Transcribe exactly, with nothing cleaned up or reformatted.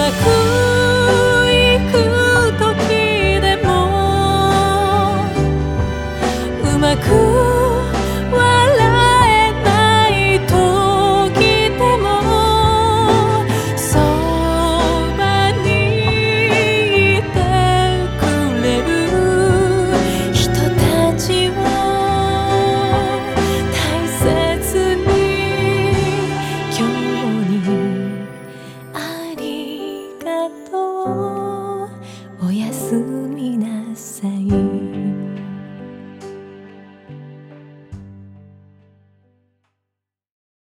まくいく時でもうまく笑えない時でもそばにいてくれる人たちを大切に今日にありがとう